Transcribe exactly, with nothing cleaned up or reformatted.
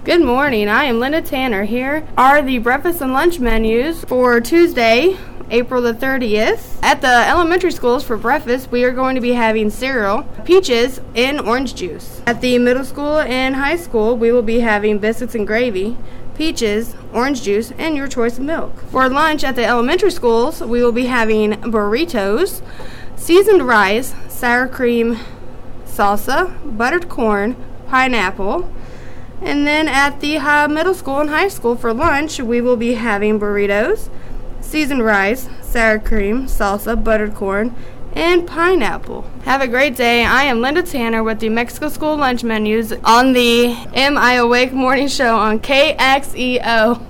Good morning. I am Linda Tanner. Here are the breakfast and lunch menus for Tuesday, April the thirtieth. At the elementary schools for breakfast, we are going to be having cereal, peaches, and orange juice. At the middle school and high school, we will be having biscuits and gravy, peaches, orange juice, and your choice of milk. For lunch at the elementary schools, we will be having burritos, seasoned rice, sour cream salsa, buttered corn, pineapple. And then at the high, middle school and high school for lunch, we will be having burritos, seasoned rice, sour cream, salsa, buttered corn, and pineapple. Have a great day. I am Linda Tanner with the Mexico School lunch menus on the Am I Awake morning show on K X E O.